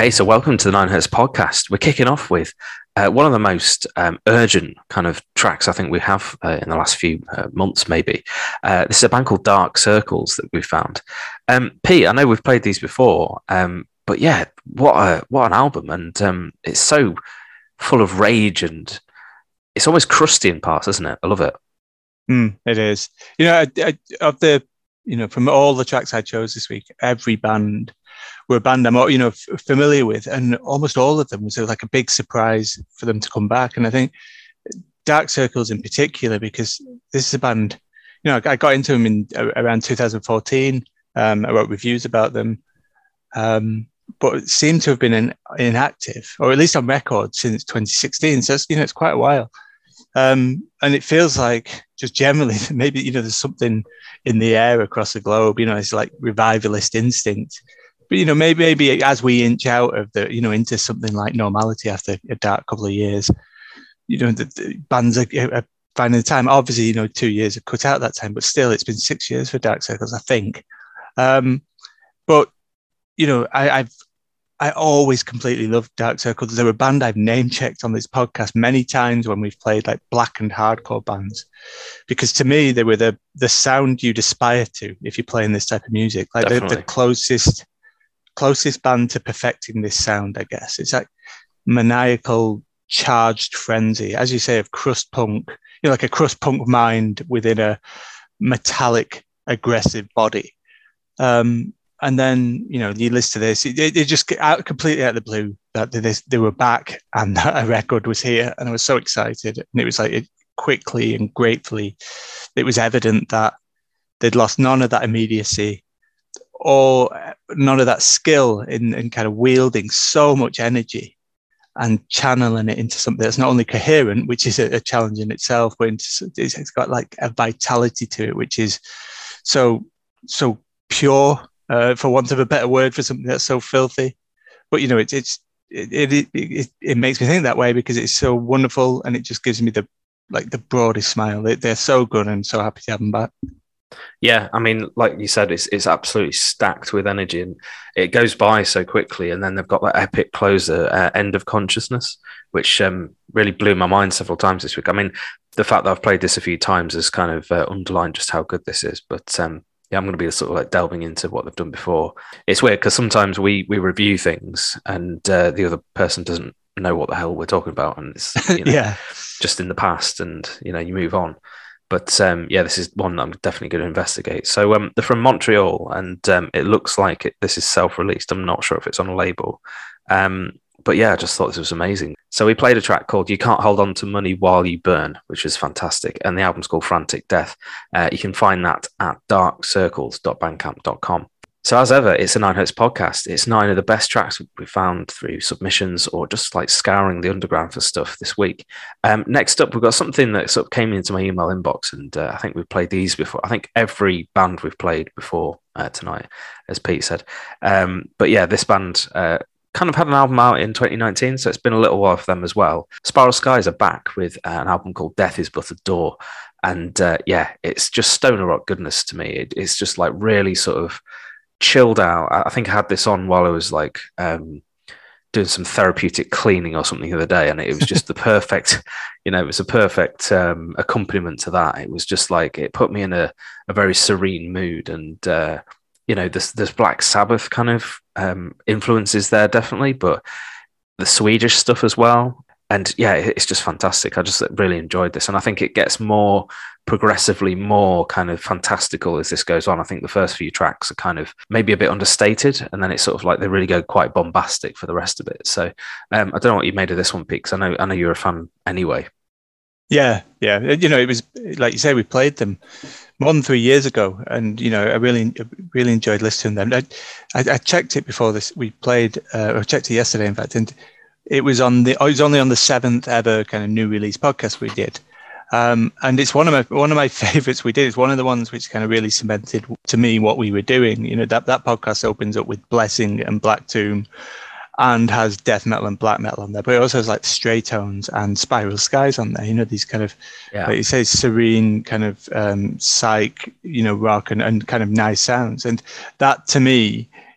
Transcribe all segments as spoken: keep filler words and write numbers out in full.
Hey, so welcome to the Nine Hertz podcast. We're kicking off with uh, one of the most um, urgent kind of tracks I think we have uh, in the last few uh, months, maybe. Uh, this is a band called Dark Circles that we found. Um, Pete, I know we've played these before, um, but yeah, what a what an album, and um, it's so full of rage and it's almost crusty in parts, isn't it? I love it. Mm, it is. You know, I, I, of the you know from all the tracks I chose this week, every band were a band I'm you know f- familiar with, and almost all of them was like a big surprise for them to come back. And I think Dark Circles in particular, because this is a band, you know, I got into them in around two thousand fourteen. Um, I wrote reviews about them, um, but it seemed to have been in, inactive, or at least on record, since twenty sixteen. So it's, you know, it's quite a while. Um, and it feels like just generally, maybe, you know, there's something in the air across the globe, you know, it's like revivalist instinct. But, you know, maybe, maybe as we inch out of the, you know, into something like normality after a dark couple of years, you know, the, the bands are, are finding the time. Obviously, you know, two years have cut out that time, but still it's been six years for Dark Circles, I think. Um, but, you know, I, I've, I always completely loved Dark Circles. They're a band I've name checked on this podcast many times when we've played like black and hardcore bands, because to me they were the the sound you'd aspire to if you're playing this type of music. Like the, the closest closest band to perfecting this sound, I guess. It's like maniacal, charged frenzy, as you say, of crust punk. You know, like a crust punk mind within a metallic, aggressive body. Um, And then, you know, you listen to this, it, it just out completely out of the blue that they, they were back and that a record was here. And I was so excited. And it was like it quickly and gratefully, it was evident that they'd lost none of that immediacy or none of that skill in, in kind of wielding so much energy and channeling it into something that's not only coherent, which is a, a challenge in itself, but into, it's got like a vitality to it, which is so, so pure. Uh, for want of a better word for something that's so filthy, but you know, it, it's it, it it it makes me think that way because it's so wonderful and it just gives me the like the broadest smile. They, they're so good and so happy to have them back. Yeah, I mean, like you said, it's it's absolutely stacked with energy and it goes by so quickly. And then they've got that epic closer, uh, End of Consciousness, which um, really blew my mind several times this week. I mean, the fact that I've played this a few times has kind of uh, underlined just how good this is. But um, yeah, I'm going to be sort of like delving into what they've done before. It's weird because sometimes we we review things and uh, the other person doesn't know what the hell we're talking about, and it's you know, yeah, just in the past, and you know you move on. But um, yeah, this is one that I'm definitely going to investigate. So um, they're from Montreal, and um, it looks like it, this is self-released. I'm not sure if it's on a label. Um, But yeah, I just thought this was amazing. So we played a track called You Can't Hold On to Money While You Burn, which is fantastic. And the album's called Frantic Death. Uh, you can find that at dark circles dot bandcamp dot com. So as ever, it's a Nine Hertz podcast. It's nine of the best tracks we found through submissions or just like scouring the underground for stuff this week. Um, next up, we've got something that sort of came into my email inbox, and uh, I think we've played these before. I think every band we've played before uh, tonight, as Pete said. Um, but yeah, this band... Uh, kind of had an album out in twenty nineteen, so it's been a little while for them as well. Spiral Skies are back with uh, an album called Death is But a Door. And uh, yeah, it's just stoner rock goodness to me. It, it's just like really sort of chilled out. I think I had this on while I was like um, doing some therapeutic cleaning or something the other day, and it was just the perfect, you know, it was a perfect um, accompaniment to that. It was just like, it put me in a, a very serene mood, and uh, you know, there's, there's Black Sabbath kind of um, influences there, definitely, but the Swedish stuff as well. And yeah, it's just fantastic. I just really enjoyed this. And I think it gets more progressively more kind of fantastical as this goes on. I think the first few tracks are kind of maybe a bit understated, and then it's sort of like they really go quite bombastic for the rest of it. So um, I don't know what you made of this one, Pete, because I know, I know you're a fan anyway. Yeah, yeah. You know, it was like you say, we played them more than three years ago, and you know, I really, really enjoyed listening to them. I, I, I checked it before this. We played. Uh, I checked it yesterday, in fact, and it was on the. It was only on the seventh ever kind of new release podcast we did, um, and it's one of my one of my favorites we did. It's one of the ones which kind of really cemented to me what we were doing. You know, that that podcast opens up with Blessing and Black Tomb, and has death metal and black metal on there, but it also has like Stray Tones and Spiral Skies on there. You know, these kind of, yeah. like you say, serene kind of um, psych, you know, rock and, and kind of nice sounds. And that to me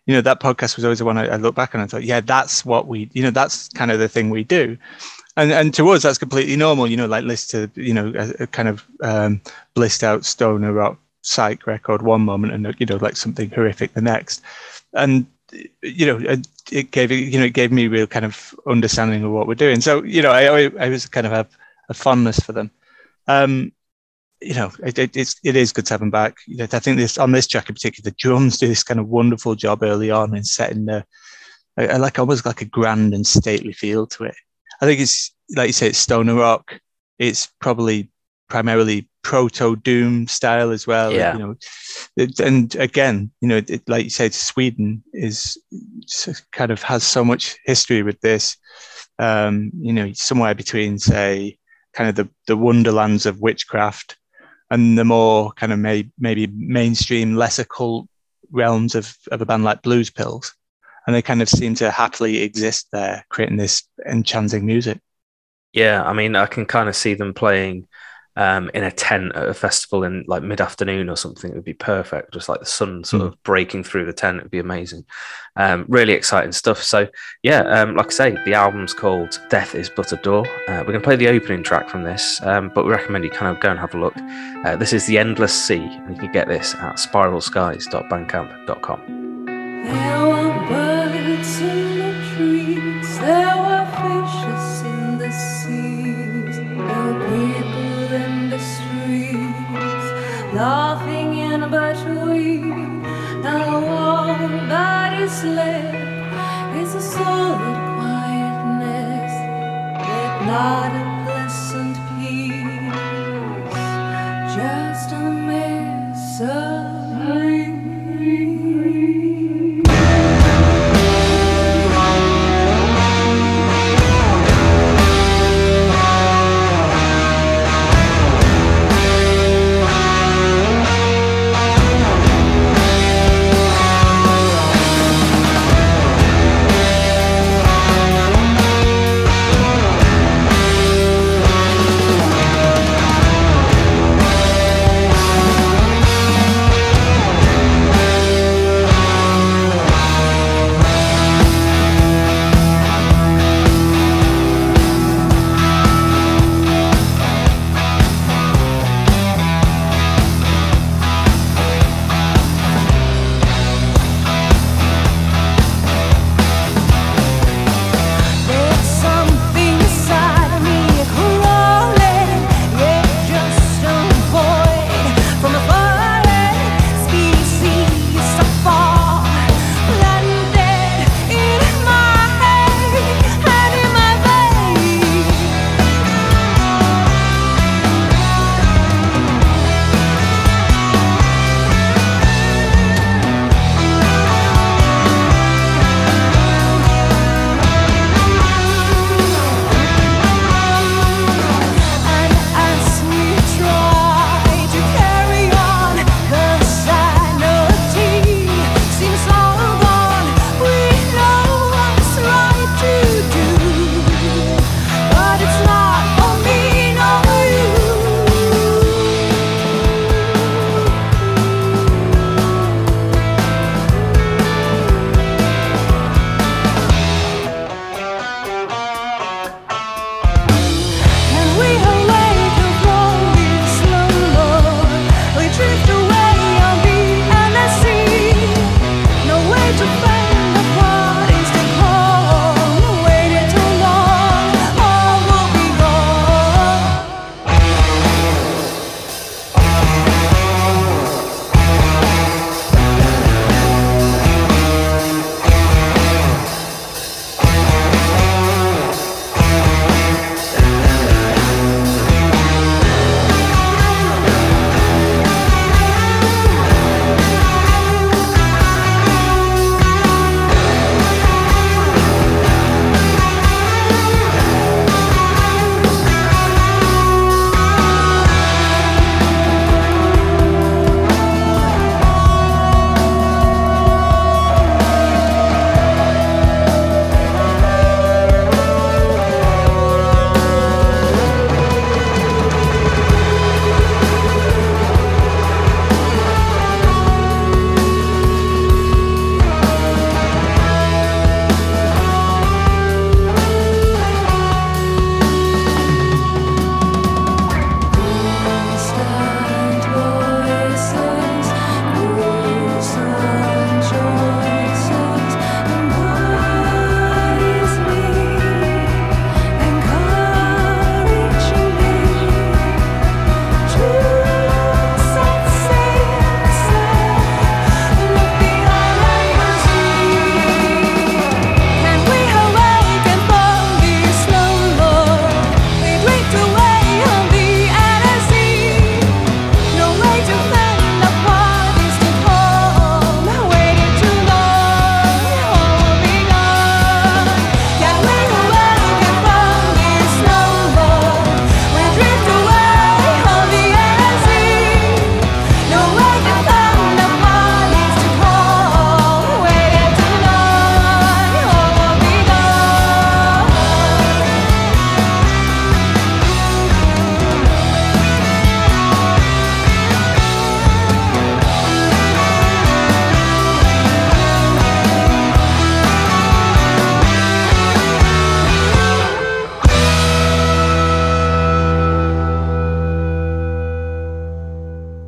you know, that podcast was always the one I, I look back and I thought, yeah, that's what we, you know, that's kind of the thing we do. And and to us, that's completely normal, you know, like listen to, you know, a, a kind of um, blissed out stoner rock psych record one moment and, you know, like something horrific the next. And, you know, it, it gave, you know, it gave me real kind of understanding of what we're doing. So, you know, I, I was kind of have a fondness for them. Um, you know, it, it, it's, it is good to have them back. You know, I think this on this track in particular, the drums do this kind of wonderful job early on in setting the, I, like almost like a grand and stately feel to it. I think it's, like you say, it's stoner rock. It's probably primarily proto doom style as well. Yeah. You know, it, and again, you know, it, like you said, Sweden is kind of has so much history with this. Um, you know, somewhere between, say, kind of the, the wonderlands of witchcraft and the more kind of may, maybe mainstream, less occult realms of, of a band like Blues Pills. And they kind of seem to happily exist there, creating this enchanting music. Yeah, I mean, I can kind of see them playing um, in a tent at a festival in like mid-afternoon or something. It would be perfect, just like the sun sort mm. of breaking through the tent. It would be amazing. Um, really exciting stuff. So, yeah, um, like I say, the album's called Death is But a Door. Uh, we're going to play the opening track from this, um, but we recommend you kind of go and have a look. Uh, this is The Endless Sea, and you can get this at spiral skies dot bandcamp dot com. There were birds in the trees, there were fishes in the seas, there were people in the streets, laughing in between. Now all that is left is a solid quietness, yet not a pleasant peace, just a misery.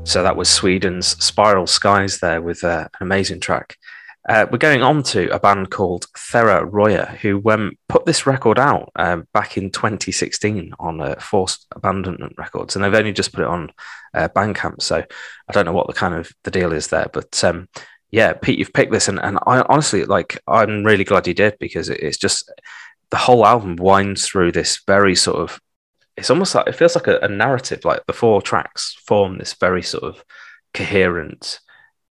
So that was Sweden's Spiral Skies there with uh, an amazing track. Uh, we're going on to a band called Thera Roya, who um, put this record out um, back in twenty sixteen on uh, Forced Abandonment Records, and they've only just put it on uh, Bandcamp. So I don't know what the kind of the deal is there, but um, yeah, Pete, you've picked this, and, and I honestly like. I'm really glad you did, because it, it's just the whole album winds through this very sort of. It's almost like it feels like a, a narrative. Like the four tracks form this very sort of coherent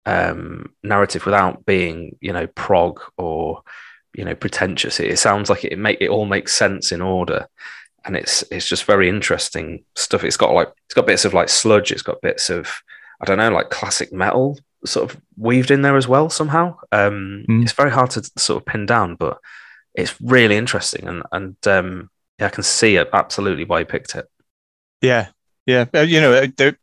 um narrative without being, you know, prog or, you know, pretentious. It, it sounds like it make it all makes sense in order, and it's it's just very interesting stuff. It's got like it's got bits of like sludge, it's got bits of, I don't know, like classic metal sort of weaved in there as well somehow. um mm. It's very hard to sort of pin down, but it's really interesting, and and um yeah, I can see it absolutely why you picked it. Yeah, yeah, you know,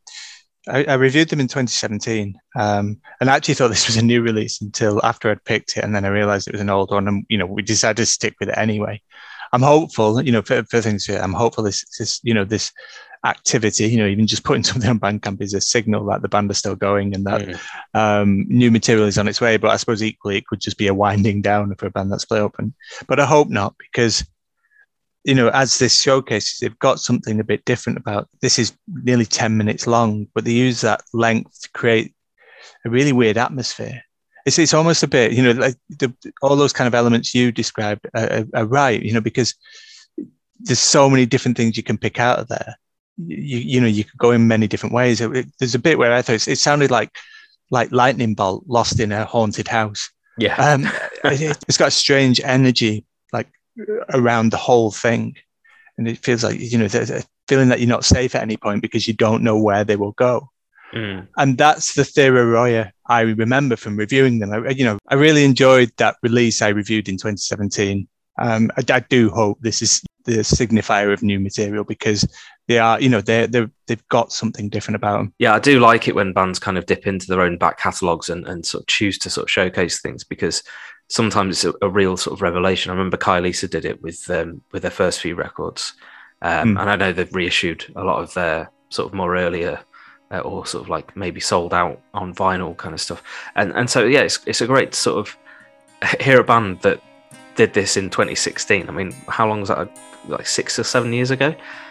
I, I reviewed them in twenty seventeen, um, and I actually thought this was a new release until after I'd picked it, and then I realized it was an old one, and you know, we decided to stick with it anyway. I'm hopeful, you know, for, for things. I'm hopeful this, this, you know, this activity, you know, even just putting something on Bandcamp is a signal that the band are still going and that mm. um, new material is on its way. But I suppose equally it could just be a winding down for a band that's split open. But I hope not, because, you know, as this showcases, they've got something a bit different about this. Is nearly ten minutes long, but they use that length to create a really weird atmosphere. It's it's almost a bit, you know, like the, all those kind of elements you described are, are, are right, you know, because there's so many different things you can pick out of there. You you know, you could go in many different ways. It, there's a bit where I thought it sounded like like lightning bolt lost in a haunted house. Yeah, um, it, it's got a strange energy like around the whole thing, and it feels like, you know, there's a feeling that you're not safe at any point because you don't know where they will go. Mm. And that's the Thera Roya I remember from reviewing them. I, you know, I really enjoyed that release I reviewed in twenty seventeen. Um, I, I do hope this is the signifier of new material, because they are, you know, they they they've got something different about them. Yeah, I do like it when bands kind of dip into their own back catalogues and, and sort of choose to sort of showcase things, because sometimes it's a, a real sort of revelation. I remember Kylesa did it with um, with their first few records, um, mm. and I know they've reissued a lot of their sort of more earlier uh, or sort of like maybe sold out on vinyl kind of stuff. And and so yeah, it's it's a great sort of hear a band that did this in twenty sixteen. I mean, how long was that? Like six or seven years ago.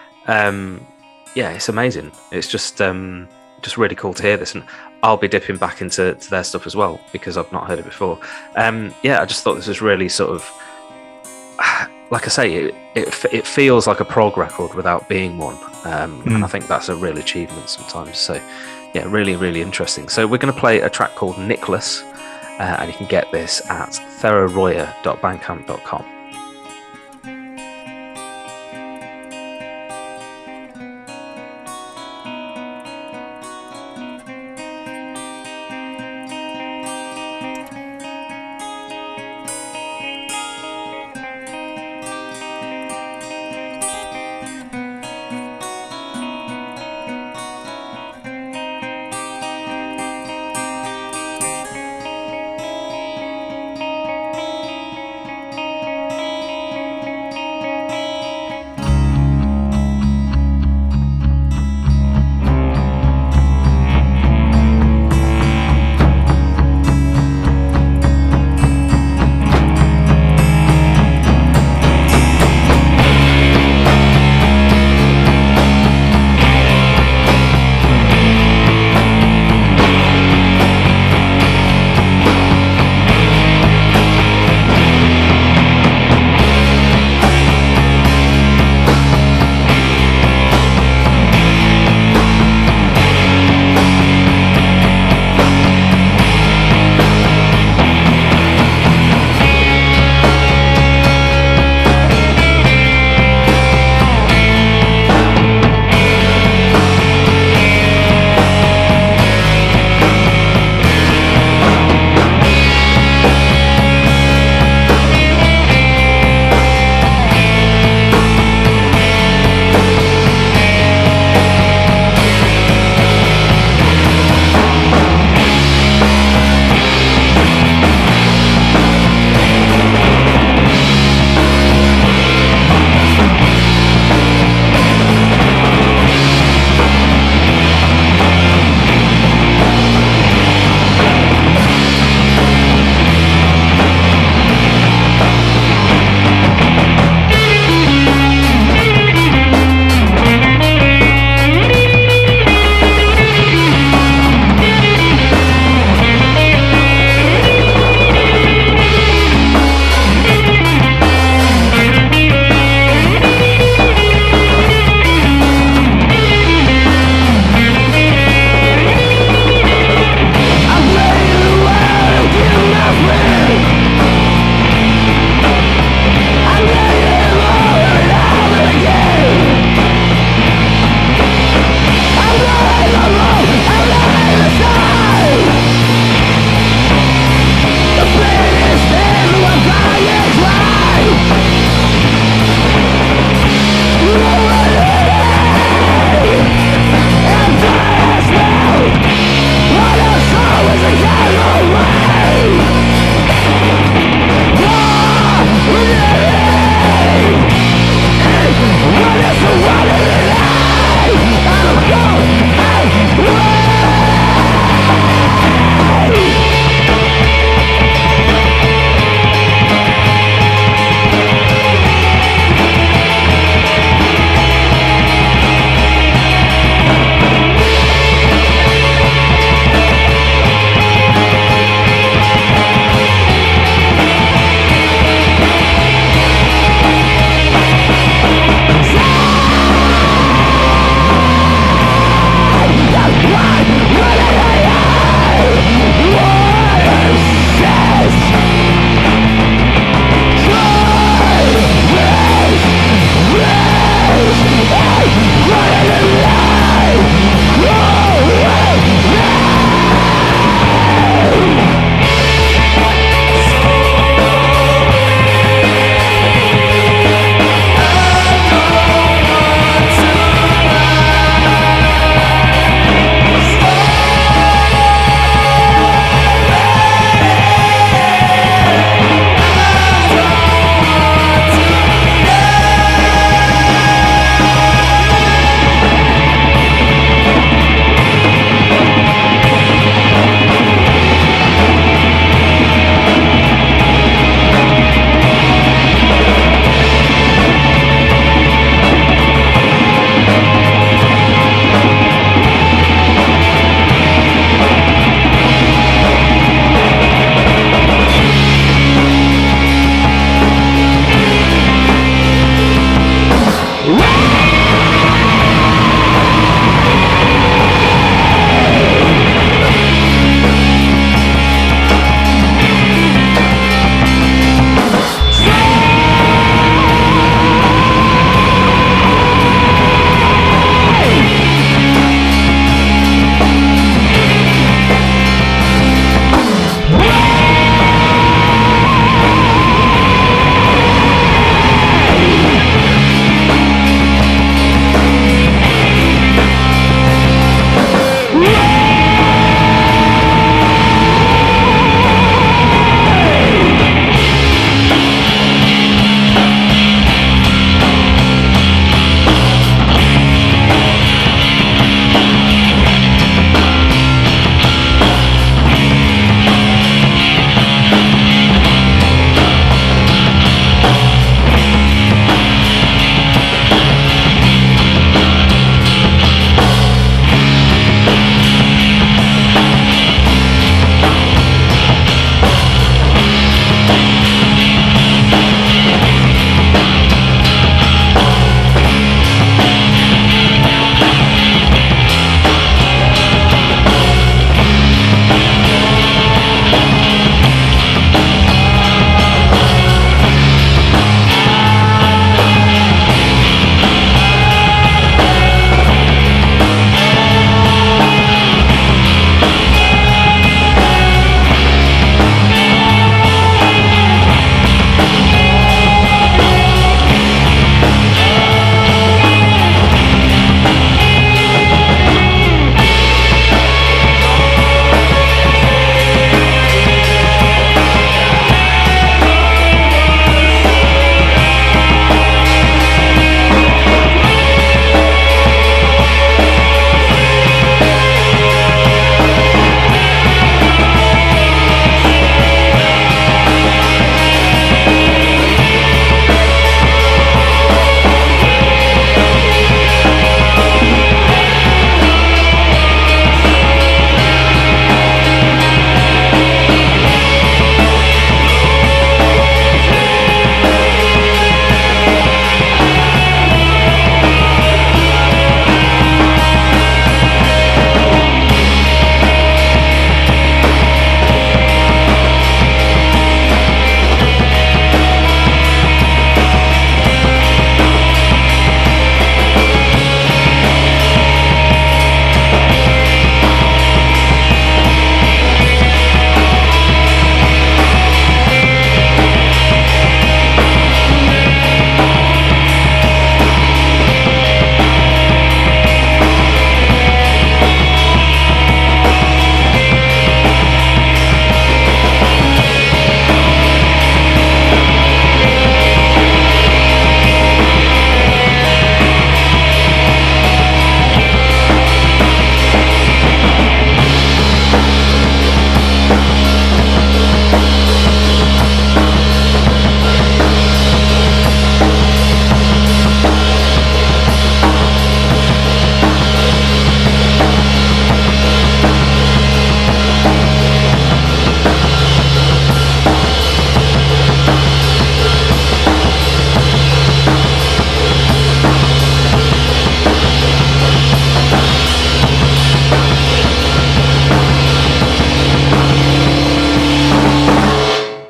Um, yeah, it's amazing. It's just um, just really cool to hear this, and I'll be dipping back into to their stuff as well, because I've not heard it before. Um, yeah, I just thought this was really sort of, like I say, it it, it feels like a prog record without being one, um, mm. and I think that's a real achievement sometimes. So yeah, really, really interesting. So we're going to play a track called Nicholas, uh, and you can get this at theraroya dot bandcamp dot com.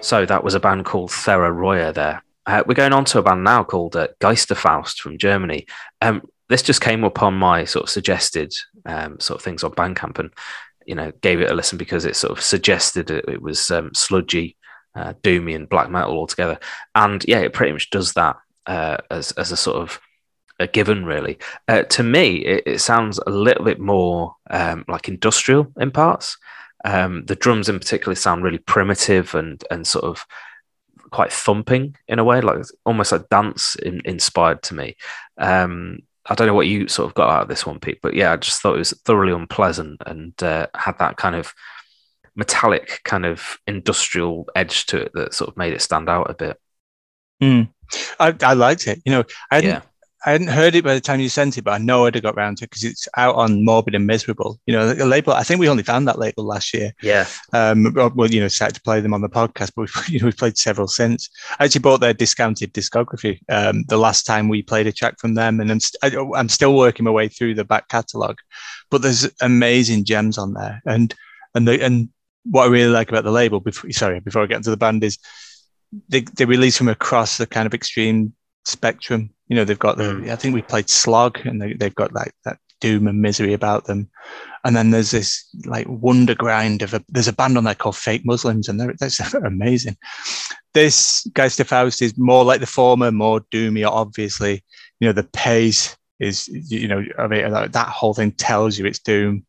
So that was a band called Thera Roya there. Uh, we're going on to a band now called uh, Geisterfaust from Germany. Um, this just came up on my sort of suggested um, sort of things on Bandcamp, and you know, gave it a listen because it sort of suggested it, it was um, sludgy, uh, doomy, and black metal altogether. And yeah, it pretty much does that uh, as as a sort of a given, really. Uh, to me, it, it sounds a little bit more um, like industrial in parts. Um, the drums in particular sound really primitive and and sort of quite thumping in a way, like almost like dance in, inspired to me. Um, I don't know what you sort of got out of this one, Pete, but yeah, I just thought it was thoroughly unpleasant and uh, had that kind of metallic kind of industrial edge to it that sort of made it stand out a bit. Mm. I, I liked it. You know, I hadn't, Yeah. I hadn't heard it by the time you sent it, but I know I'd have got around to it because it's out on Morbid and Miserable. You know, the label. I think we only found that label last year. Yeah. Um, well, you know, started to play them on the podcast, but we've, you know, we've played several since. I actually bought their discounted discography um, the last time we played a track from them, and I'm, st- I, I'm still working my way through the back catalogue. But there's amazing gems on there, and and the, and what I really like about the label, before sorry, before I get into the band, is they they release from across the kind of extreme spectrum. You know, they've got the, mm. I think we played Slog, and they, they've got like that doom and misery about them. And then there's this like wonder grind of a, there's a band on there called Fake Muslims, and they're, they're amazing. This Geisterfaust is more like the former, more doomy, obviously. You know, the pace is, you know, I mean, that whole thing tells you it's doom.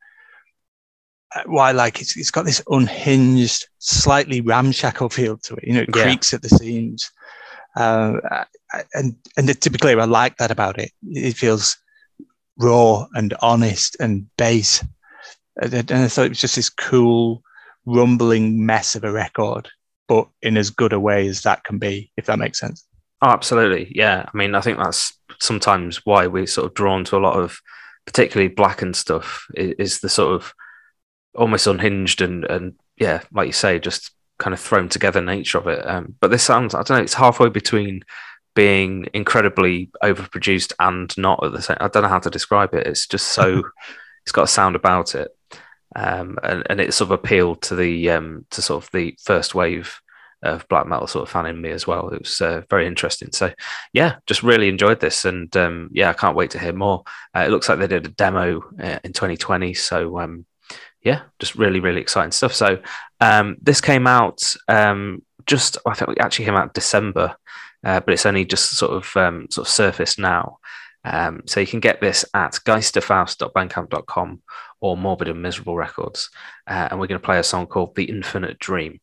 Why, like, it's, it's got this unhinged, slightly ramshackle feel to it. You know, it yeah. creaks at the seams. Uh, and and to be clear, I like that about it. It feels raw and honest and bass. And I thought it was just this cool, rumbling mess of a record, but in as good a way as that can be, if that makes sense. Oh, absolutely. Yeah. I mean, I think that's sometimes why we're sort of drawn to a lot of particularly blackened stuff, is, is the sort of almost unhinged and, and yeah, like you say, just kind of thrown together nature of it. Um, but this sounds, I don't know, it's halfway between being incredibly overproduced and not at the same. I don't know how to describe it. It's just so, it's got a sound about it. Um, and, and it sort of appealed to the, um, to sort of the first wave of black metal sort of fan in me as well. It was uh, very interesting. So yeah, just really enjoyed this. And um, yeah, I can't wait to hear more. Uh, it looks like they did a demo uh, in twenty twenty. So um, yeah, just really, really exciting stuff. So um, this came out um, just, I think it actually came out in December, uh, but it's only just sort of um, sort of surfaced now. Um, so you can get this at geisterfaust dot bandcamp dot com or Morbid and Miserable Records. Uh, and we're going to play a song called The Infinite Dream.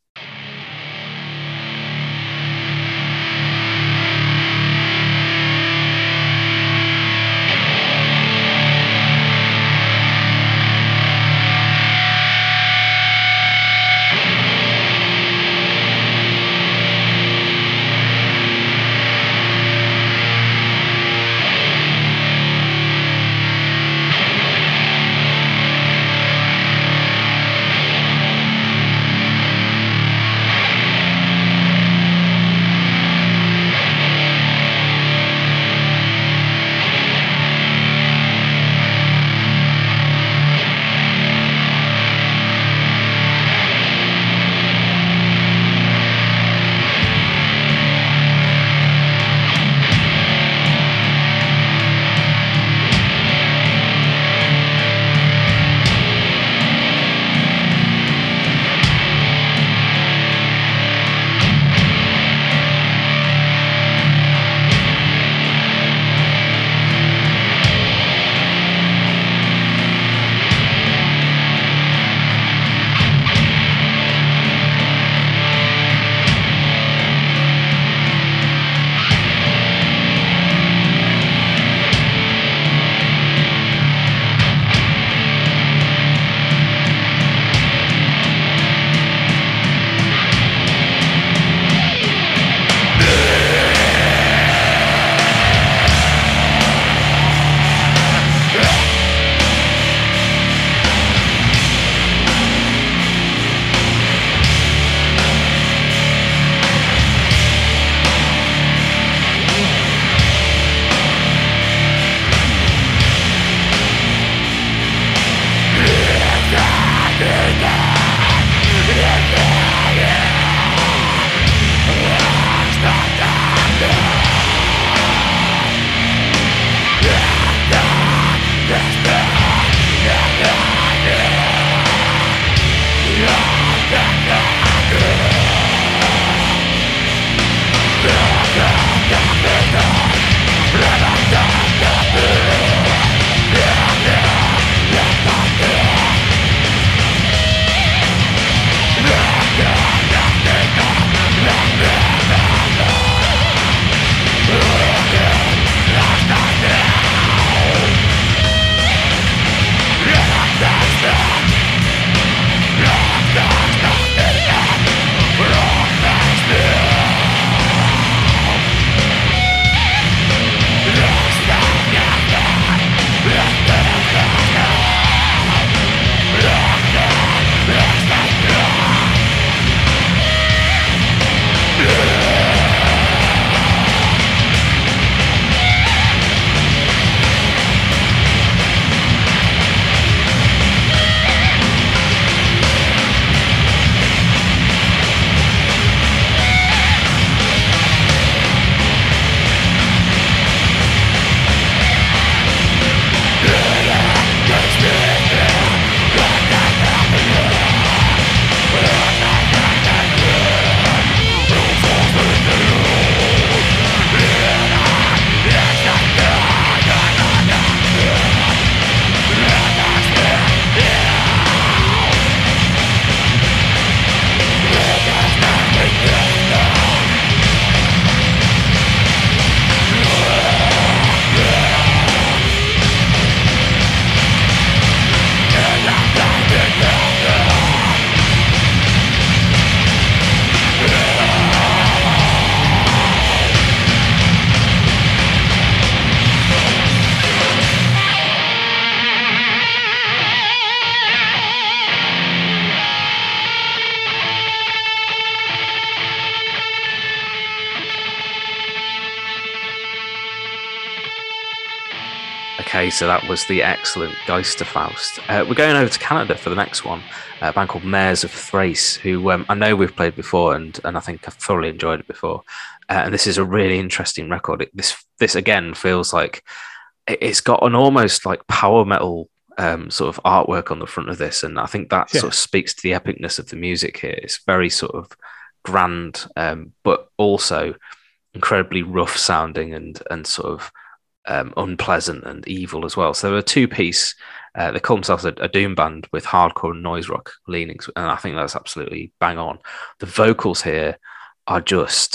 Okay, so that was the excellent Geisterfaust. Uh, we're going over to Canada for the next one, a band called Mares of Thrace, who um, I know we've played before, and and I think I've thoroughly enjoyed it before. Uh, and this is a really interesting record. It, this this again feels like it, it's got an almost like power metal um, sort of artwork on the front of this, and I think that Yeah. sort of speaks to the epicness of the music here. It's very sort of grand, um, but also incredibly rough sounding and and sort of Um, unpleasant and evil as well. So they're a two-piece. Uh, they call themselves a, a doom band with hardcore and noise rock leanings, and I think that's absolutely bang on. The vocals here are just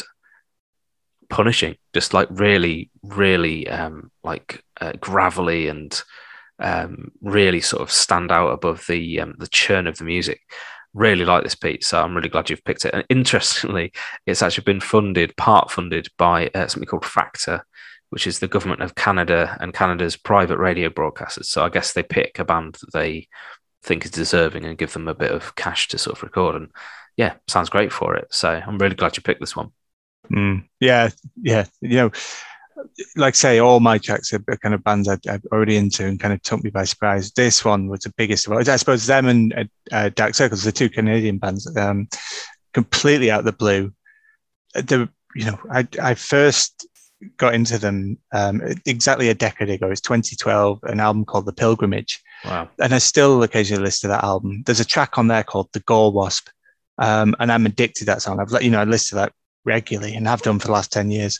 punishing, just like really, really um, like uh, gravelly and um, really sort of stand out above the um, the churn of the music. Really like this, Pete. So I'm really glad you've picked it. And interestingly, it's actually been funded, part funded by uh, something called Factor, which is the government of Canada and Canada's private radio broadcasters. So I guess they pick a band that they think is deserving and give them a bit of cash to sort of record. And yeah, sounds great for it. So I'm really glad you picked this one. Mm, yeah, yeah. You know, like I say, all my tracks are kind of bands I, I'm already into and kind of took me by surprise. This one was the biggest of all. I suppose them and uh, Dark Circles, the two Canadian bands, um, completely out of the blue. The you know, I I first got into them um, exactly a decade ago. It's twenty twelve, an album called The Pilgrimage. Wow. And I still occasionally listen to that album. There's a track on there called The Gore Wasp. Um, and I'm addicted to that song. I've, you know, I listen to that regularly and have done for the last ten years.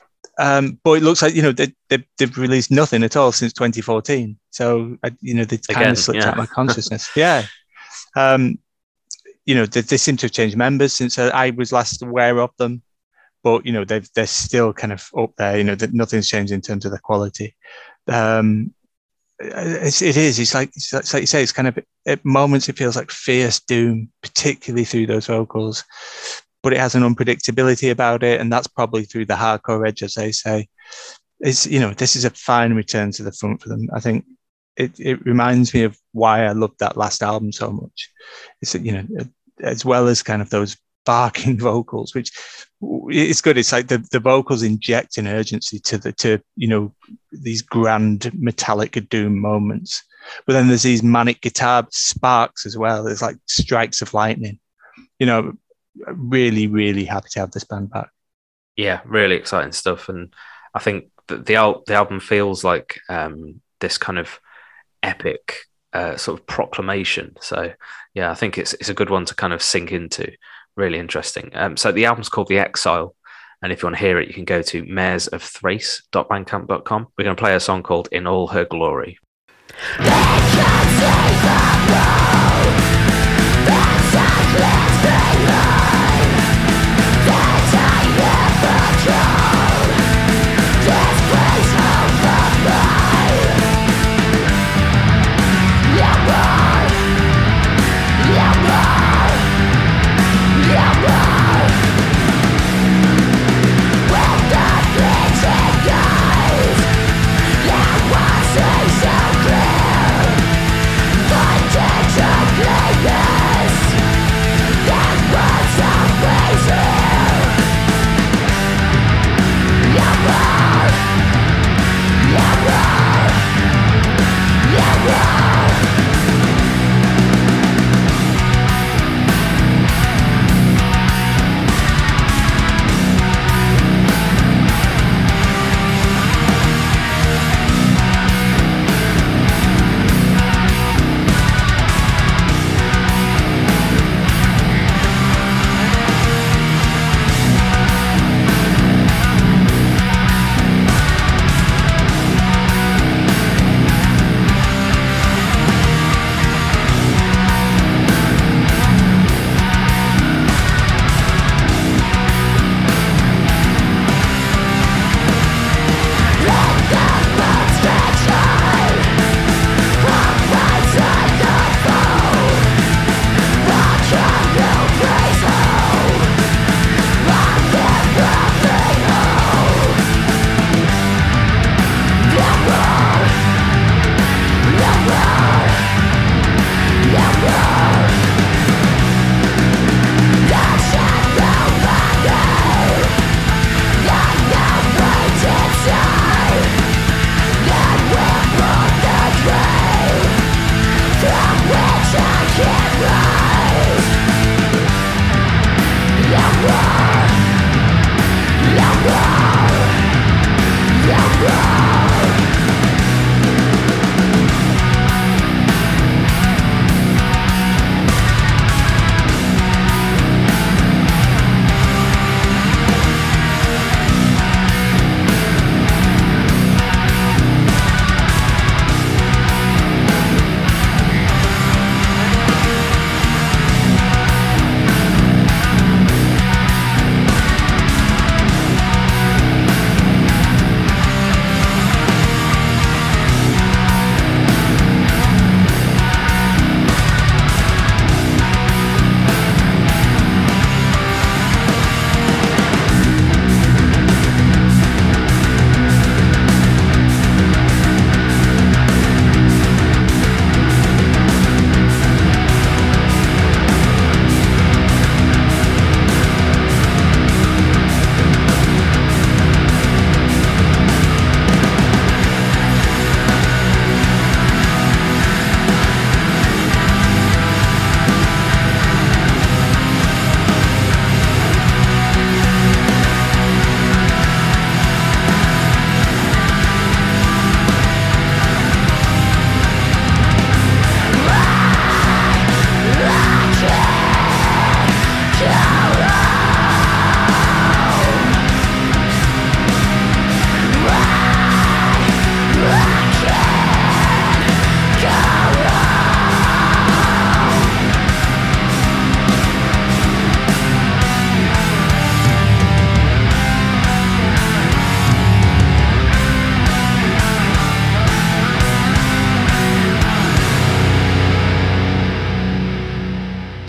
Um, but it looks like, you know, they, they, they've released nothing at all since twenty fourteen. So, I, you know, they kind Again, of slipped yeah. out of my consciousness. yeah. Um, you know, they, they seem to have changed members since I was last aware of them. But, you know, they've, they're still kind of up there, you know, that nothing's changed in terms of their quality. Um, it's, it is, it's like, it's like you say, it's kind of, at moments it feels like fierce doom, particularly through those vocals, but it has an unpredictability about it. And that's probably through the hardcore edge, as they say. It's, you know, this is a fine return to the front for them. I think it, it reminds me of why I loved that last album so much. It's, you know, as well as kind of those barking vocals, which it's good. It's like the, the vocals inject an urgency to the, to, you know, these grand metallic doom moments. But then there's these manic guitar sparks as well. There's like strikes of lightning. You know, really, really happy to have this band back. Yeah, really exciting stuff. And I think the, the, al- the album feels like um, this kind of epic uh, sort of proclamation. So yeah, I think it's it's a good one to kind of sink into. Really interesting. Um, so the album's called The Exile, and if you want to hear it, you can go to mares of thrace dot bandcamp dot com. We're going to play a song called In All Her Glory.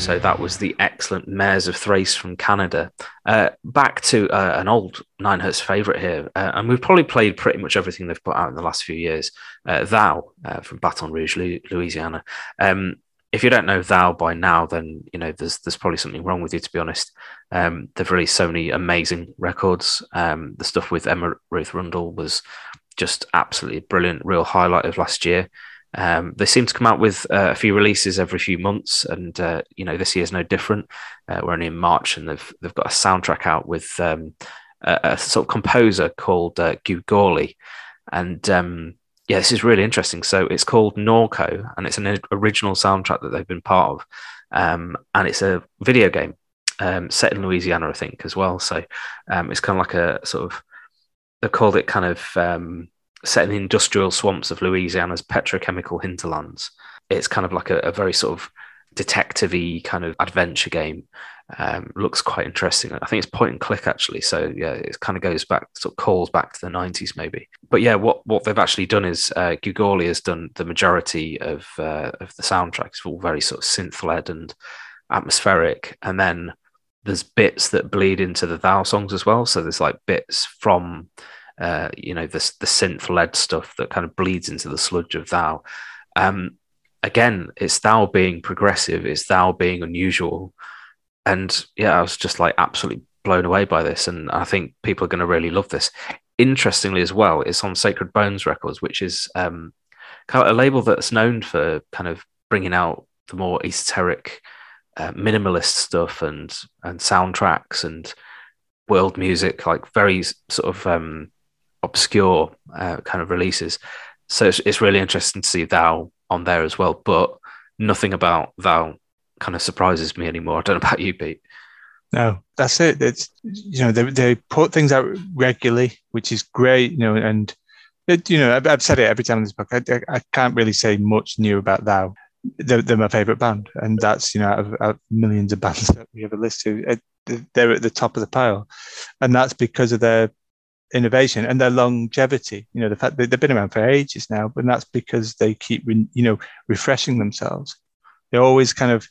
So that was the excellent Mares of Thrace from Canada. Uh, back to uh, an old Nine Hertz favourite here, uh, and we've probably played pretty much everything they've put out in the last few years. Uh, Thou uh, from Baton Rouge, Louisiana. Um, if you don't know Thou by now, then you know there's there's probably something wrong with you, to be honest. Um, they've released so many amazing records. Um, the stuff with Emma Ruth Rundle was just absolutely brilliant, real highlight of last year. Um, they seem to come out with uh, a few releases every few months, and uh, you know this year's no different. Uh, we're only in March, and they've they've got a soundtrack out with um, a, a sort of composer called uh, Gu Gawley, and um, yeah, this is really interesting. So it's called Norco, and it's an original soundtrack that they've been part of, um, and it's a video game um, set in Louisiana, I think, as well. So um, it's kind of like a sort of they called it kind of. Um, set in the industrial swamps of Louisiana's petrochemical hinterlands. It's kind of like a, a very sort of detective-y kind of adventure game. Um, looks quite interesting. I think it's point and click actually. So yeah, it kind of goes back, sort of calls back to the nineties maybe. But yeah, what, what they've actually done is uh, Gu Gawley has done the majority of uh, of the soundtrack. It's all very sort of synth-led and atmospheric. And then there's bits that bleed into the Thou songs as well. So there's like bits from Uh, you know, the, the synth-led stuff that kind of bleeds into the sludge of Thou. Um, again, it's Thou being progressive, it's Thou being unusual. And yeah, I was just like absolutely blown away by this. And I think people are going to really love this. Interestingly as well, it's on Sacred Bones Records, which is um, kind of a label that's known for kind of bringing out the more esoteric, uh, minimalist stuff and, and soundtracks and world music, like very sort of... Um, obscure uh, kind of releases. So it's, it's really interesting to see Thou on there as well, but nothing about Thou kind of surprises me anymore. I don't know about you, Pete. No, that's it. It's, you know, they, they put things out regularly, which is great, you know, and it, you know, I've, I've said it every time in this book. I, I, I can't really say much new about Thou. They're, they're my favorite band, and that's, you know, out of, out of millions of bands that we have a list to, they're at the top of the pile, and that's because of their innovation and their longevity. You know, the fact that they've been around for ages now, but that's because they keep, you know, refreshing themselves. They always kind of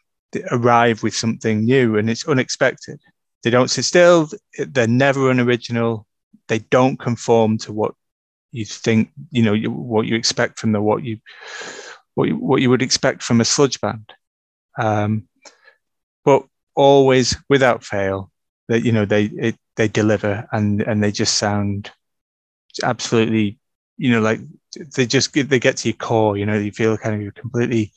arrive with something new, and it's unexpected. They don't sit still. They're never unoriginal. They don't conform to what you think, you know, what you expect from the what you what you, what you would expect from a sludge band. Um, but always, without fail, that, you know, they it, they deliver, and and they just sound absolutely, you know, like they just they get to your core. You know, you feel kind of you're completely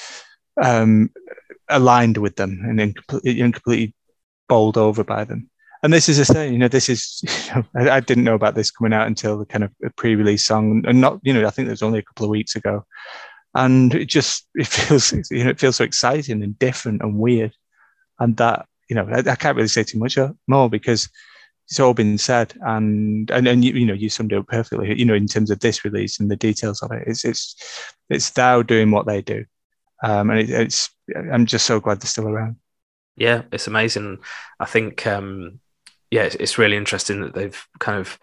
um, aligned with them, and then completely, you're completely bowled over by them. And this is a thing, you know, this is, you know, I, I didn't know about this coming out until the kind of pre-release song, and not, you know, I think it was only a couple of weeks ago. And it just, it feels, you know, it feels so exciting and different and weird. And that, you know, I, I can't really say too much more because it's all been said. And, and, and you, you know, you summed it up perfectly, you know, in terms of this release and the details of it. It's, it's, it's Thou doing what they do. Um, and it, it's, I'm just so glad they're still around. Yeah, it's amazing. I think, um, yeah, it's, it's really interesting that they've kind of,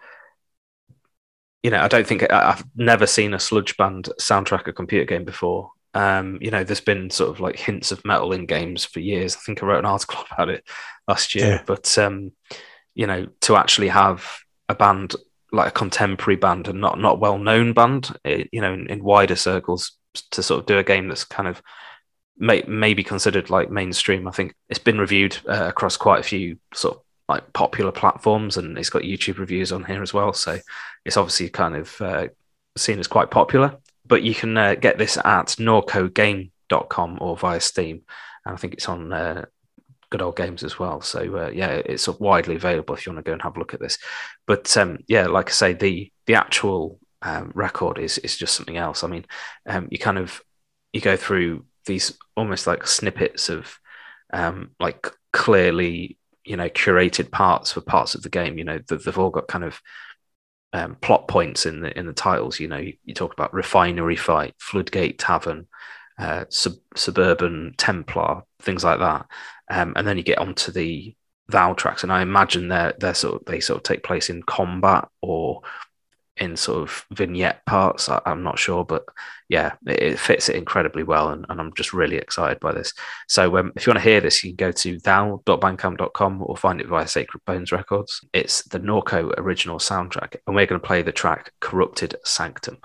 you know, I don't think I've never seen a sludge band soundtrack a computer game before. Um, you know, there's been sort of like hints of metal in games for years. I think I wrote an article about it last year, yeah. but, um, you know, to actually have a band like a contemporary band and not not well-known band, it, you know, in, in wider circles, to sort of do a game that's kind of may, may be considered like mainstream. I think it's been reviewed uh, across quite a few sort of like popular platforms, and it's got YouTube reviews on here as well. So it's obviously kind of uh, seen as quite popular. But you can uh, get this at norco game dot com or via Steam. And I think it's on uh, Good Old Games as well. So uh, yeah, it's widely available if you want to go and have a look at this. But um, yeah, like I say, the the actual um, record is is just something else. I mean, um, you kind of you go through these almost like snippets of um, like clearly, you know, curated parts for parts of the game. You know, they've all got kind of um, plot points in the in the titles. You know, you, you talk about Refinery Fight, Floodgate Tavern, uh, sub- Suburban Templar, things like that. Um, and then you get onto the Thou tracks, and I imagine they're they're sort of, they sort of take place in combat or in sort of vignette parts. I, I'm not sure, but yeah, it, it fits it incredibly well, and, and I'm just really excited by this. So um, if you want to hear this, you can go to thou dot bandcamp dot com or find it via Sacred Bones Records. It's the Norco original soundtrack, and we're going to play the track Corrupted Sanctum.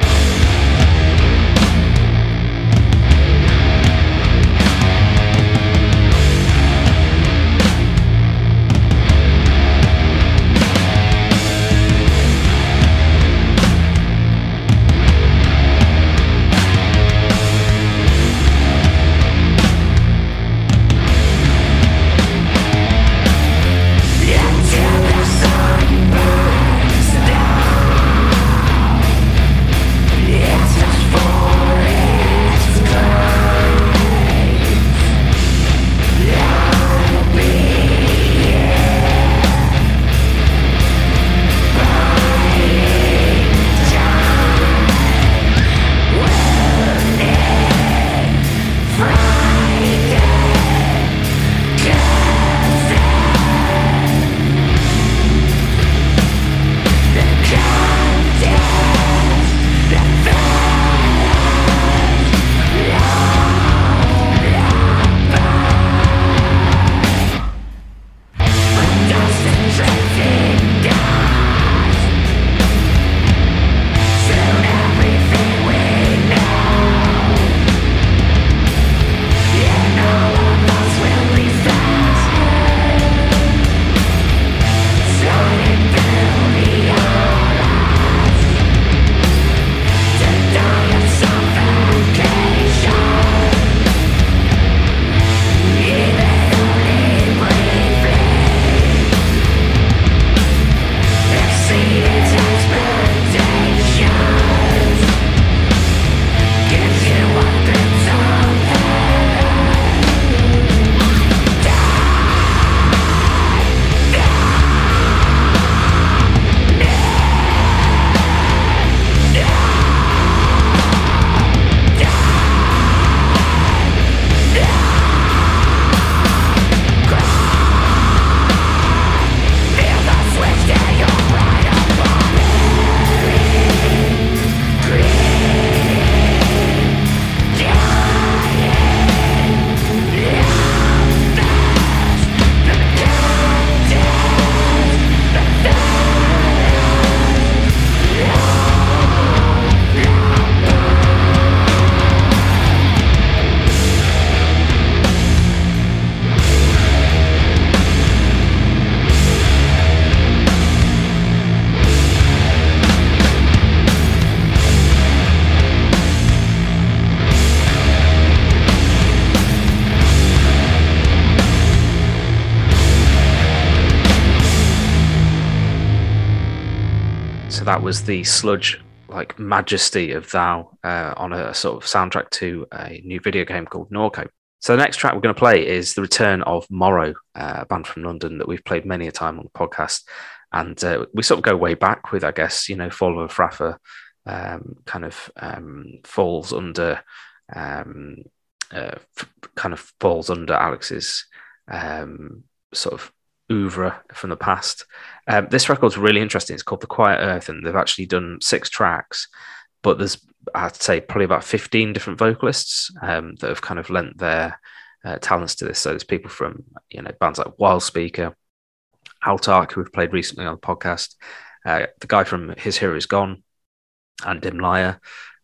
That was the sludge like majesty of Thou uh, on a sort of soundtrack to a new video game called Norco. So the next track we're going to play is the return of Morrow, uh, a band from London that we've played many a time on the podcast, and uh, we sort of go way back with, I guess, you know, Fall of Fraffa um, kind of um, falls under um, uh, f- kind of falls under Alex's um, sort of oeuvre from the past. Um, this record's really interesting. It's called The Quiet Earth, and they've actually done six tracks, but there's, I'd say, probably about fifteen different vocalists um, that have kind of lent their uh, talents to this. So there's people from, you know, bands like Wild Speaker, Altark, who we've played recently on the podcast, uh, the guy from His Hero Is Gone, and Dim Liar.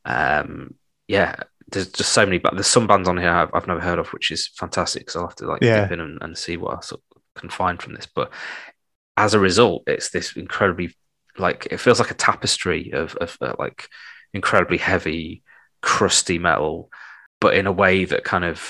Um, yeah, there's just so many, but there's some bands on here I've, I've never heard of, which is fantastic. So I'll have to like yeah. dip in and, and see what I sort of can find from this. But as a result, it's this incredibly, like, it feels like a tapestry of, of uh, like incredibly heavy, crusty metal, but in a way that kind of,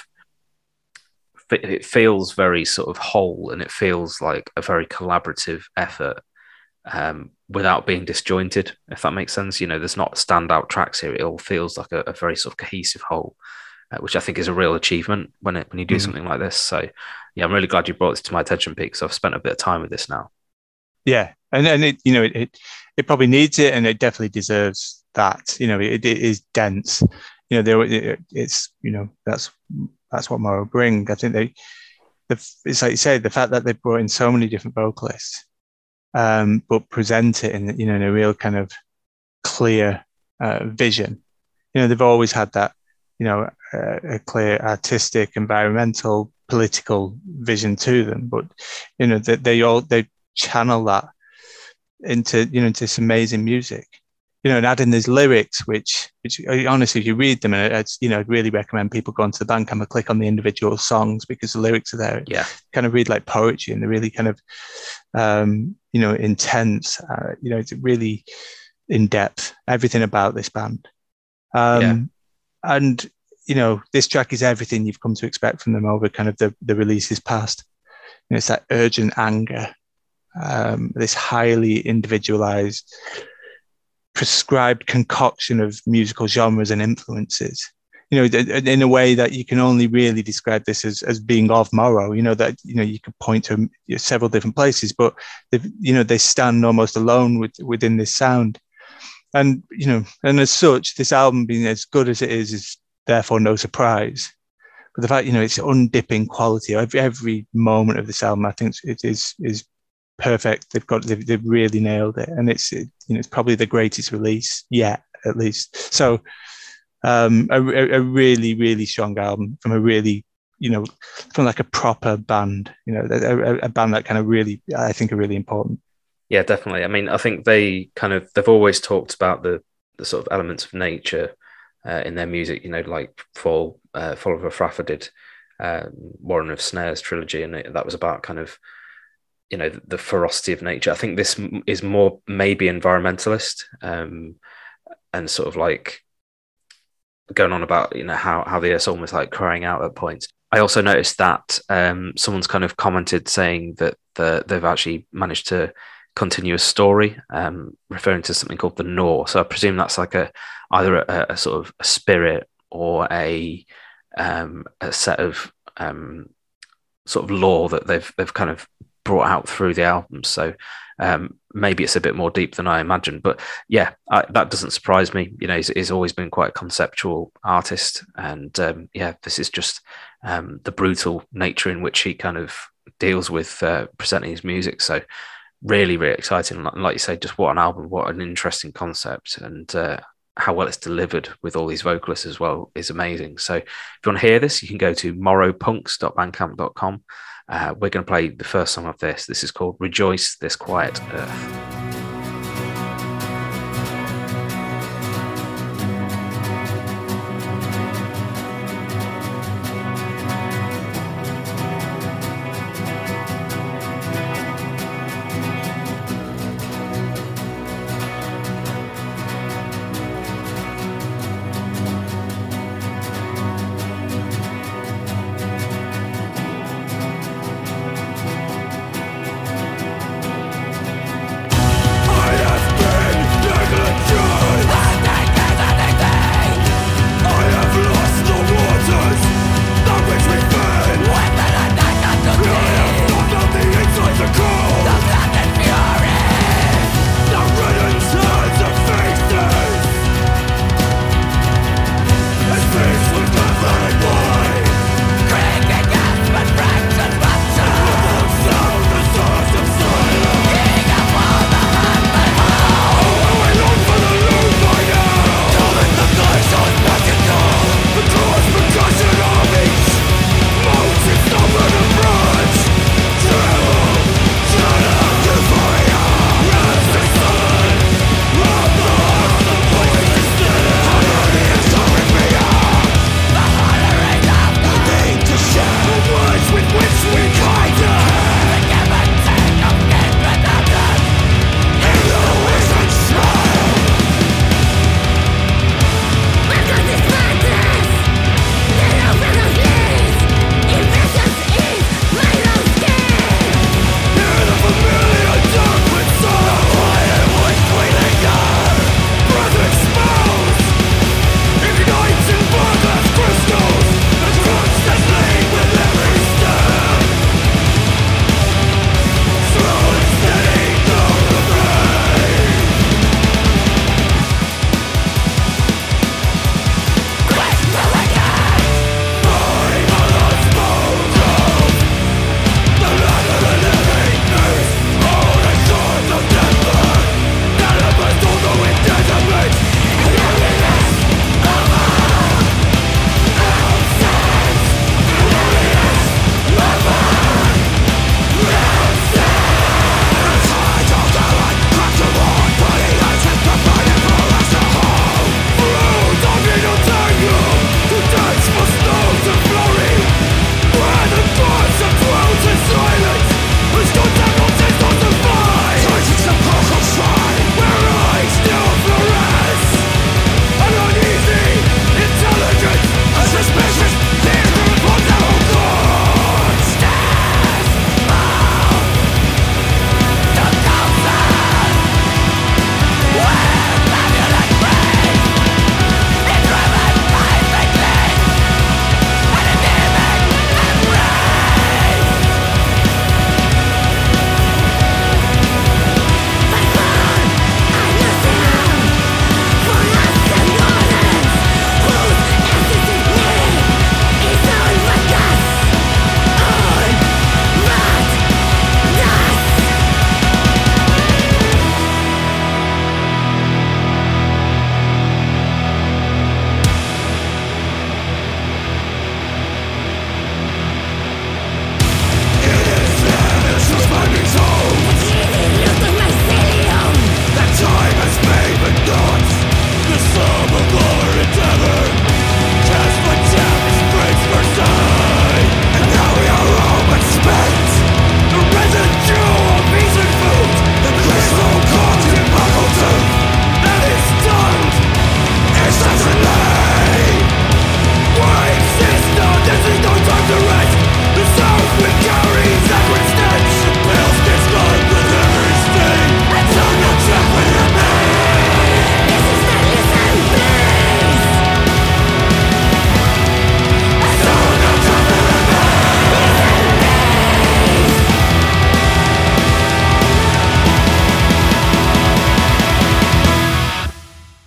it feels very sort of whole, and it feels like a very collaborative effort um, without being disjointed, if that makes sense. You know, there's not standout tracks here. It all feels like a, a very sort of cohesive whole, uh, which I think is a real achievement when it when you do mm. something like this. So, yeah, I'm really glad you brought this to my attention, Pete, because I've spent a bit of time with this now. Yeah, and and it, you know, it, it it probably needs it, and it definitely deserves that. You know, it, it is dense. You know, there it, it's you know that's that's what Morrow bring. I think they, the it's like you say, the fact that they brought in so many different vocalists, um, but present it in, you know, in a real kind of clear uh, vision. You know, they've always had that, you know, uh, a clear artistic, environmental, political vision to them. But, you know, they, they all, they channel that into, you know, into this amazing music. You know, and adding these lyrics, which, which honestly, if you read them, and it's, you know, I'd really recommend people go onto the Bandcamp and click on the individual songs, because the lyrics are there. Yeah. Kind of read like poetry, and they're really kind of, um, you know, intense. Uh, you know, it's really in depth, everything about this band. Um, Yeah. And, you know, this track is everything you've come to expect from them over kind of the, the releases past. You know, it's that urgent anger, um, this highly individualized, prescribed concoction of musical genres and influences, you know, in a way that you can only really describe this as, as being of Morrow, you know, that, you know, you could point to several different places, but, you know, they stand almost alone with, within this sound. And, you know, and as such, this album being as good as it is, is therefore no surprise. But the fact, you know, it's undipping quality. Every, every moment of this album, I think it is, is perfect. They've got, they've, they've really nailed it, and it's, it, you know, it's probably the greatest release yet, at least. So, um, a, a really, really strong album from a really, you know, from like a proper band. You know, a, a band that kind of really, I think, are really important. Yeah, definitely. I mean, I think they kind of they've always talked about the the sort of elements of nature uh, in their music. You know, like Fall, uh, Fall of a Fraffer did uh, Warren of Snares trilogy, and it, that was about kind of, you know, the, the ferocity of nature. I think this is more maybe environmentalist, um, and sort of like going on about, you know, how how the earth's almost like crying out at points. I also noticed that um, someone's kind of commented saying that the, they've actually managed to continue a story, um, referring to something called the Gnaw. So I presume that's like a either a, a sort of a spirit or a um, a set of um, sort of lore that they've they've kind of brought out through the album. So um, maybe it's a bit more deep than I imagined. But yeah, I, that doesn't surprise me. You know, he's, he's always been quite a conceptual artist, and um, yeah, this is just um, the brutal nature in which he kind of deals with uh, presenting his music. So really, really exciting. And like you say, just what an album, what an interesting concept, and uh, how well it's delivered with all these vocalists as well is amazing. So if you want to hear this, you can go to morrow punks dot bandcamp dot com. Uh, we're going to play the first song of this. This is called Rejoice This Quiet Earth. Rejoice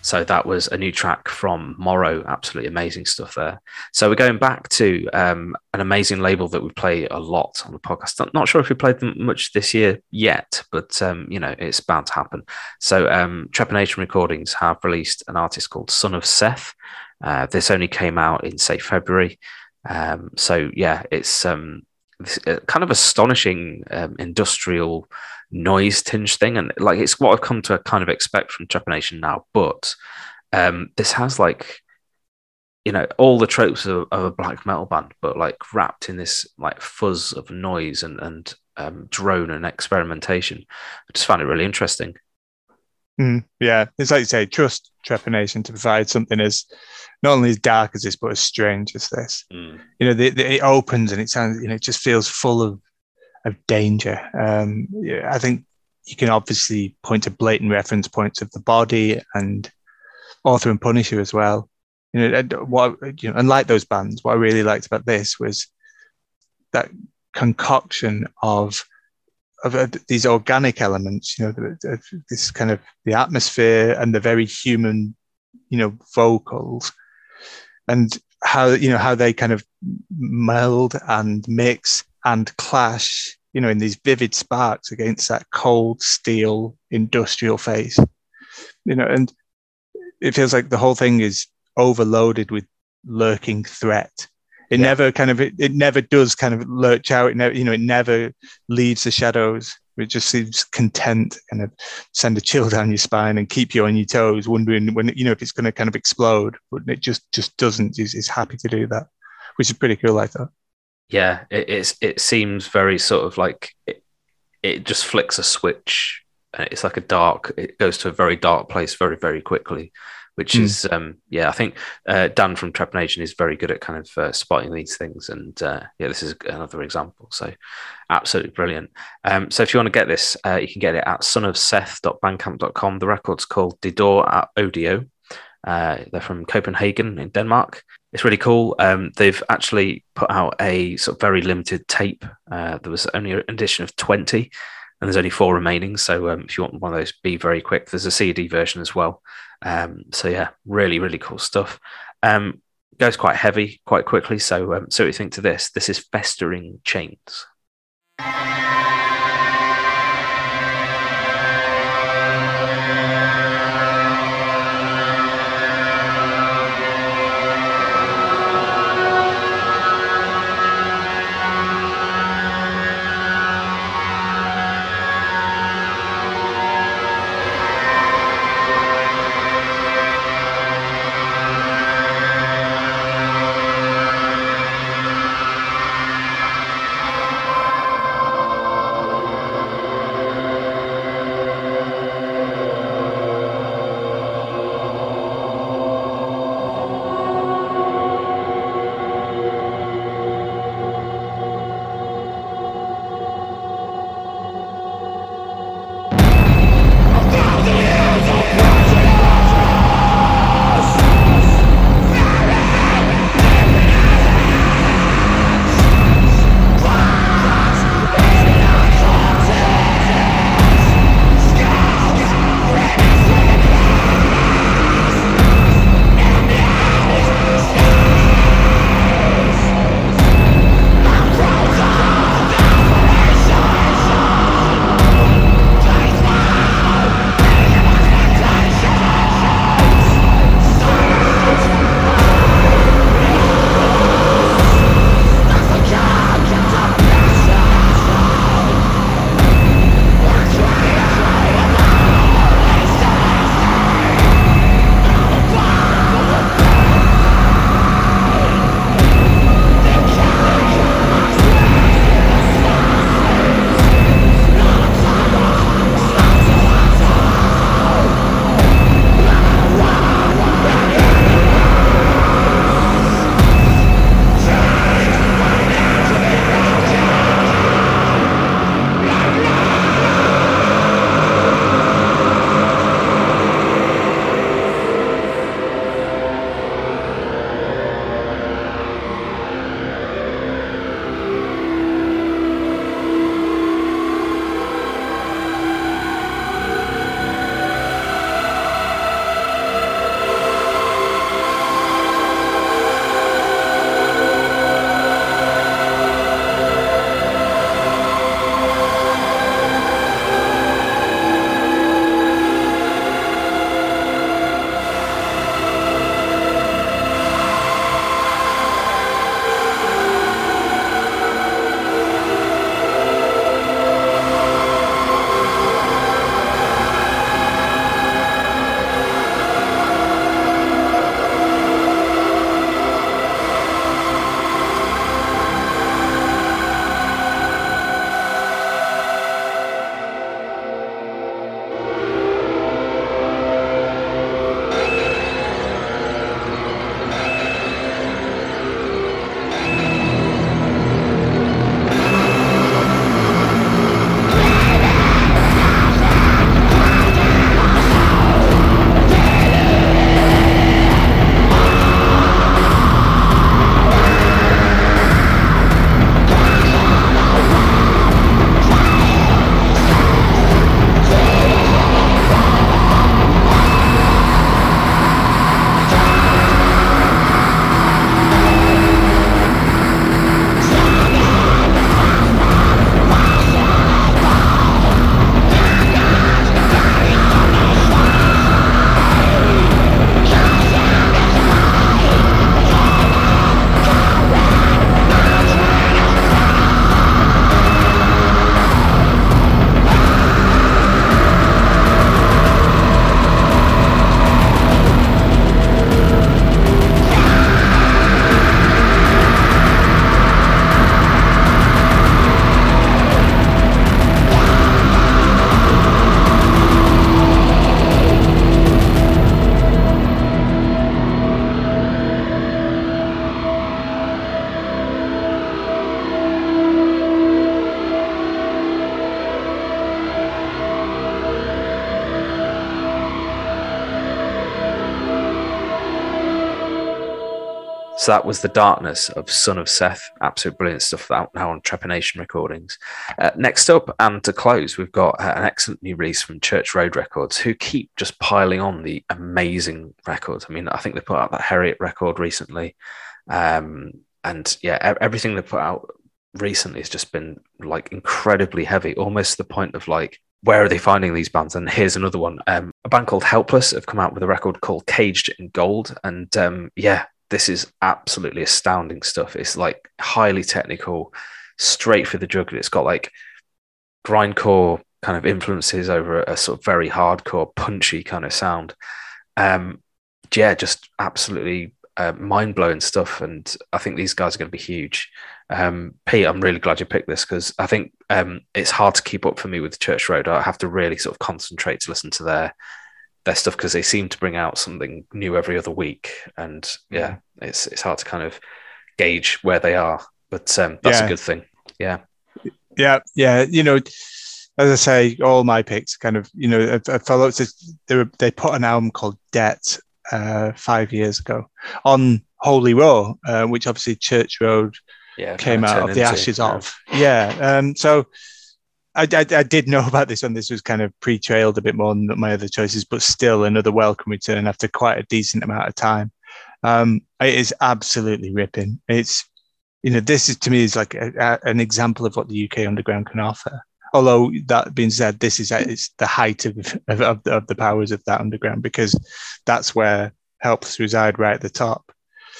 So that was a new track from Morrow. Absolutely amazing stuff there. So we're going back to um, an amazing label that we play a lot on the podcast. Not, not sure if we played them much this year yet, but um, you know, it's bound to happen. So um, Trepanation Recordings have released an artist called Son of Seth. Uh, this only came out in, say, February. Um, so yeah, it's um, this, uh, kind of astonishing um, industrial noise tinge thing, and like it's what I've come to kind of expect from Trepanation now. But um, this has like, you know, all the tropes of, of a black metal band, but like wrapped in this like fuzz of noise and and um, drone and experimentation. I just found it really interesting. Mm, yeah, it's like you say, trust Trepanation to provide something as not only as dark as this, but as strange as this. Mm. You know, the, the, it opens and it sounds, you know, it just feels full of of danger. Um, yeah, I think you can obviously point to blatant reference points of The Body and Author and Punisher as well. You know, what you know, unlike those bands, what I really liked about this was that concoction of of uh, these organic elements. You know, the, the, this kind of the atmosphere and the very human, you know, vocals, and how you know how they kind of meld and mix and clash, you know, in these vivid sparks against that cold steel industrial face, you know, and it feels like the whole thing is overloaded with lurking threat. It yeah. never kind of, it, it never does kind of lurch out. It never, you know, it never leaves the shadows. It just seems content, kind of send a chill down your spine and keep you on your toes, wondering when, you know, if it's going to kind of explode, but it just, just doesn't. It's, it's happy to do that, which is pretty cool, I thought. Yeah, it, it's it seems very sort of like it, it just flicks a switch. It's like a dark. It goes to a very dark place very very quickly, which mm. is um, yeah. I think uh, Dan from Trepanation is very good at kind of uh, spotting these things, and uh, yeah, this is another example. So absolutely brilliant. Um, so if you want to get this, uh, you can get it at son of seth dot bandcamp dot com. The record's called De Door at Audio. Uh, they're from Copenhagen in Denmark. It's really cool. Um, they've actually put out a sort of very limited tape. Uh, there was only an edition of twenty, and there's only four remaining. So um, if you want one of those, be very quick. There's a C D version as well. Um, so yeah, really, really cool stuff. Um, goes quite heavy quite quickly. So um, so what do you think to this? This is Festering Chains. So that was The Darkness of Son of Seth. Absolute brilliant stuff out now on Trepanation Recordings. Uh, next up, and to close, we've got uh, an excellent new release from Church Road Records, who keep just piling on the amazing records. I mean, I think they put out that Harriet record recently. Um, and yeah, everything they put out recently has just been like incredibly heavy, almost to the point of like, where are they finding these bands? And here's another one. Um, a band called Helpless have come out with a record called Caged in Gold. And um, yeah, this is absolutely astounding stuff. It's like highly technical, straight for the jugular. It's got like grindcore kind of influences over a, a sort of very hardcore, punchy kind of sound. Um, yeah, just absolutely uh, mind-blowing stuff. And I think these guys are going to be huge. Um, Pete, I'm really glad you picked this because I think um, it's hard to keep up for me with Church Road. I have to really sort of concentrate to listen to their their stuff because they seem to bring out something new every other week, and yeah, it's it's hard to kind of gauge where they are, but um, that's yeah. a good thing. Yeah, yeah, yeah. You know, as I say, all my picks kind of, you know, I, I follow. They were, they put an album called Debt uh, five years ago on Holy Raw, uh, which obviously Church Road. Yeah, came out of the into, ashes yeah. of. Yeah. Um, so I, I, I did know about this one. This was kind of pre-trailed a bit more than my other choices, but still another welcome return after quite a decent amount of time. Um, it is absolutely ripping. It's, you know, this is to me is like a, a, an example of what the U K underground can offer. Although that being said, this is it's the height of, of, of, the, of the powers of that underground because that's where Helpless reside right at the top.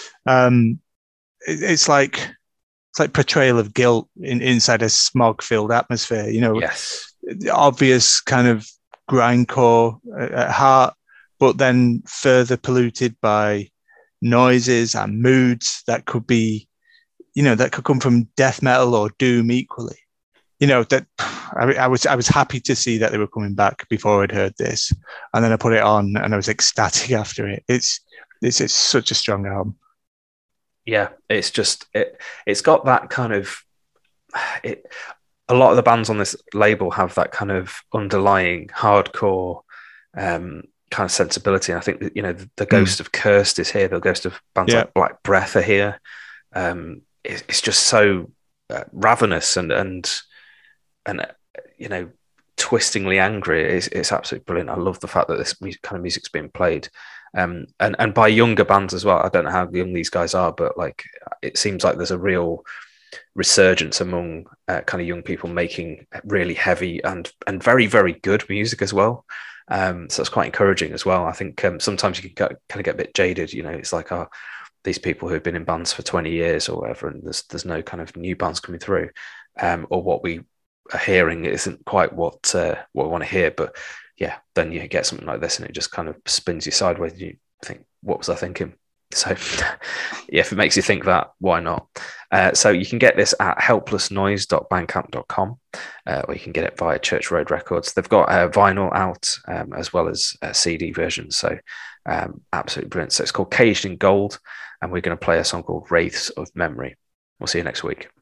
Um, it, it's like, It's like portrayal of guilt in, inside a smog-filled atmosphere, you know, yes. obvious kind of grindcore at heart, but then further polluted by noises and moods that could be, you know, that could come from death metal or doom equally. You know, that I, I was I was happy to see that they were coming back before I'd heard this, and then I put it on and I was ecstatic after it. It's it's, it's such a strong album. Yeah, it's just it. It's got that kind of it. A lot of the bands on this label have that kind of underlying hardcore um, kind of sensibility. And I think that, you know, the, the Ghost mm. of Cursed is here. The Ghost of bands yeah. like Black Breath are here. Um, it, it's just so uh, ravenous and and and uh, you know, twistingly angry. It's, it's absolutely brilliant. I love the fact that this music, kind of music's being played. Um, and, and by younger bands as well. I don't know how young these guys are, but like it seems like there's a real resurgence among uh, kind of young people making really heavy and and very, very good music as well. Um, so it's quite encouraging as well. I think um, sometimes you can get, kind of get a bit jaded. You know, it's like, oh, these people who've been in bands for twenty years or whatever, and there's there's no kind of new bands coming through, um, or what we are hearing isn't quite what uh, what we want to hear. But yeah, then you get something like this and it just kind of spins you sideways and you think, what was I thinking? So yeah, if it makes you think that, why not? Uh, so you can get this at helpless noise dot bandcamp dot com uh, or you can get it via Church Road Records. They've got a vinyl out um, as well as a C D version. So um, absolutely brilliant. So it's called Caged in Gold and we're going to play a song called Wraiths of Memory. We'll see you next week.